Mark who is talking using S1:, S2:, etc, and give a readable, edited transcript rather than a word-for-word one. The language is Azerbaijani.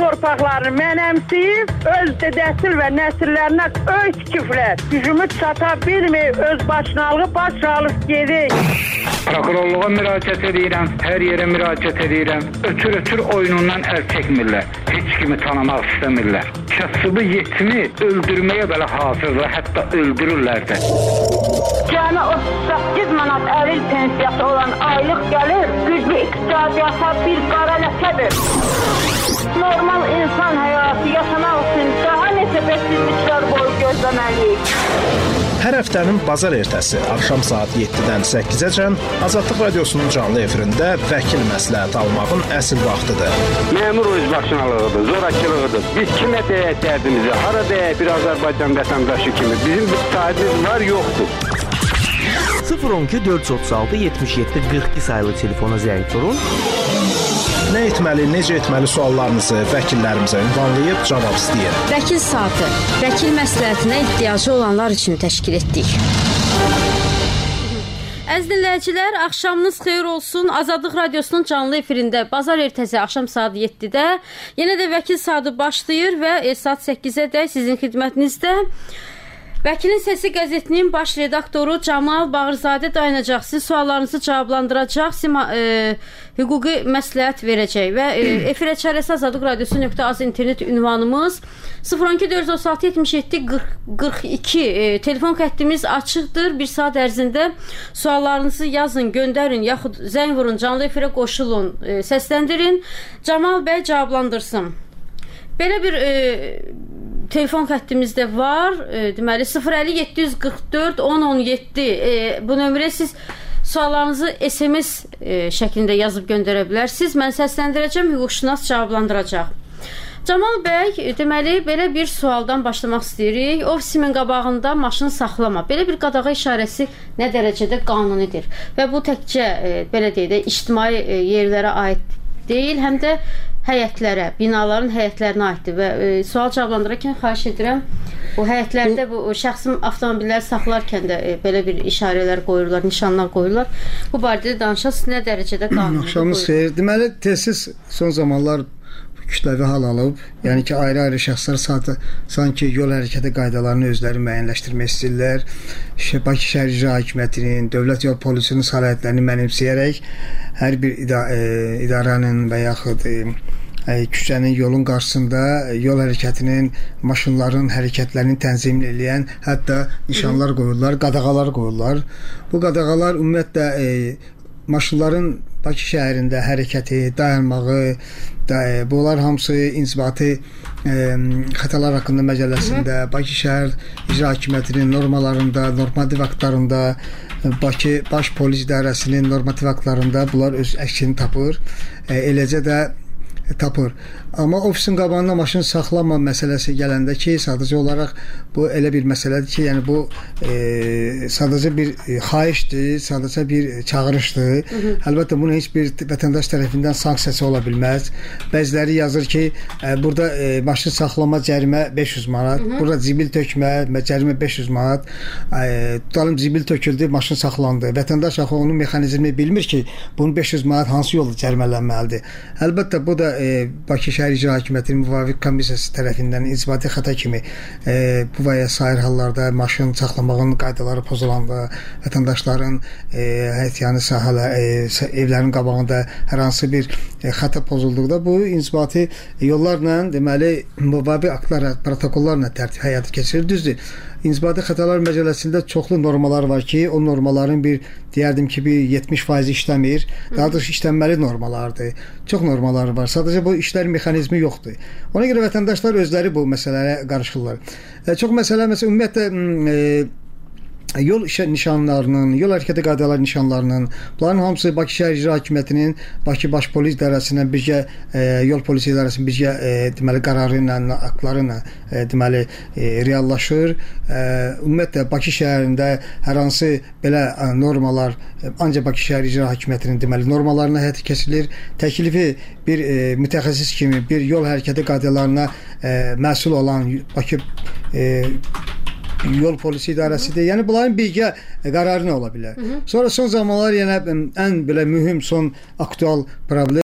S1: torpaqlarını mənəmsiyib, öz dədəsil və nəsillərinə öz küflər gücümü çata bilmir, öz başınalığı baş alıb gedir.
S2: Prokurorluğa müraciət edirəm, hər yerə müraciət edirəm. Ötür oyunundan əl çəkmirlər. Heç kimi tanımaq istəmirlər. Kasıbı yetimi öldürməyə belə hazırlar, hətta öldürürlər də.
S1: Cəmi 38 manat əril pensiyası olan aylıq gəlir, güclü iqtisadiyyata bir qara ləkədir. Normal insan həyatı yaşamaq üçün daha neçə bəksizliklər boyu gözləməliyik.
S3: Hər həftənin bazar ertəsi axşam saat 7-dən 8-əcən Azadlıq Radiosunun canlı efirində vəkil məsləhət almağın əsl vaxtıdır.
S4: Məmur özbaşınalığıdır, zorakılığıdır. Biz kimə deyək dərdimizi, hara deyək bir Azərbaycan vətəndaşı kimi. Bizim bir sahibimiz var, yoxdur.
S5: 012 436 77 42 sayılı telefona zəng vurun.
S3: Nə etməli, necə etməli suallarınızı vəkillərimizə ünvanlayıb cavab istəyir.
S6: Vəkil saatı, vəkil məsləhətinə ehtiyacı olanlar üçün təşkil etdik. Əziz dinləyicilər, axşamınız xeyir olsun. Azadlıq Radiosunun canlı efirində bazar ertəsi axşam saat 7-də yenə də vəkil saatı başlayır və saat 8-ə sizin xidmətinizdə Vəkilin Səsi qəzetinin baş redaktoru Camal Bağırzadə dayanacaq. Sizin suallarınızı cavablandıracaq, hüquqi məsləhət verəcək və efirə çarəsi Azadlıq Radiosu.az internet ünvanımız 012 436 77 42 telefon xəttimiz açıqdır. Bir saat ərzində suallarınızı yazın, göndərin, yaxud zəng vurun, canlı efirə qoşulun, səsləndirin. Camal bəy cavablandırsın. Belə bir telefon xəttimizdə var. Deməli 050 744 1017. Bu nömrəyə siz suallarınızı SMS şəklində yazıb göndərə bilərsiniz. Mən səsləndirəcəm, hüquqşünas cavablandıracaq. Camal bəy, deməli belə bir sualdan başlamaq istəyirik. Ofisimin qabağında maşın saxlama. Belə bir qadağa işarəsi nə dərəcədə qanunidir? Və bu təkcə belə deyək də ictimai yerlərə aid deyil, həm də həyətlərə, binaların həyətlərinə aiddir və sual cavablandırarkən xahiş edirəm, bu həyətlərdə bu şəxsi avtomobilləri saxlarkən də belə bir işarələr qoyurlar, nişanlar qoyurlar. Bu barədə danışasınız, nə dərəcədə qanunidir?
S7: Axşamınız xeyir. Deməli, tez son zamanlar kütləvi hal alıb, yəni ki, ayrı-ayrı şəxslər sanki yol hərəkəti qaydalarını özləri müəyyənləşdirmək istəyirlər. Bakı Şəhər İcra Hakimiyyətinin, Dövlət Yol Polisinin səlahiyyətlərini mənimsəyərək hər bir idarənin və yaxud küçənin, yolun qarşısında yol hərəkətinin, maşınların hərəkətlərini tənzim edən hətta nişanlar qoyurlar, qadağalar qoyurlar. Bu qadağalar ümumiyyətlə maşınların Bakı şəhərində hərəkəti, dayanmağı, bunlar hamısı inzibati xətalar haqqında məcəlləsində, Bakı şəhər İcra Hakimiyyətinin normalarında, normativ aktlarında, Bakı Baş Polis İdarəsinin normativ aktlarında bunlar öz əksini tapır. Eləcə də tapır. Amma ofisin qabağında maşın saxlama məsələsi gələndə ki, sadəcə olaraq bu elə bir məsələdir ki, yəni bu sadəcə bir xahişdir, sadəcə bir çağırışdır. Əlbəttə bunun heç bir vətəndaş tərəfindən sanksiyası ola bilməz. Bəziləri yazır ki, burada maşın saxlama cərimə 500 manat, burada zibil tökmə cərimə 500 manat. Tutalım zibil töküldü, maşın saxlandı. Vətəndaş axı onun mexanizmini bilmir ki, bunun 500 manat hansı yolda cərimələnməlidir. Əlbəttə bu da Bakı Şəhər İcra Hakimiyyətinin müvafiq komissiyası tərəfindən inzibati xəta kimi bu və ya sair hallarda maşın saxlamağın qaydaları pozulanda, vətəndaşların həyətyanı evlərin qabağında hər hansı bir xəta pozulduqda bu inzibati yollarla, deməli müvafiq aktlar, protokollarla tərtib həyata keçirilir. Düzdür. İnzibati xətalar məcəlləsində çoxlu normalar var ki, o normaların deyərdim ki, bir 70% işləmir. Daha doğrusu işlənməli normalardır. Çox normalar var. Sadəcə bu işlər mexanizmi yoxdur. Ona görə vətəndaşlar özləri bu məsələlərə qarışırlar. Çox məsələ, ümumiyyətlə yol nişanlarının, yol hərəkəti qaydaları nişanlarının, bunların hamısı Bakı Şəhər İcra Hakimiyyətinin, Bakı Baş Polis İdarəsindən birgə, Yol Polisi İdarəsinin birgə deməli qərarı ilə, aktları ilə deməli reallaşır. Ümumiyyətlə Bakı şəhərində hər hansı belə normalar ancaq Bakı Şəhər İcra Hakimiyyətinin deməli normalarına həyata keçirilir. Təklifi bir mütəxəssis kimi bir yol hərəkəti qaydalarına məsul olan Bakı Yol Polisi İdarəsidir. Yəni bunların birgə qərarı nə ola bilər? Sonra son zamanlar yenə ən belə mühüm son aktual problem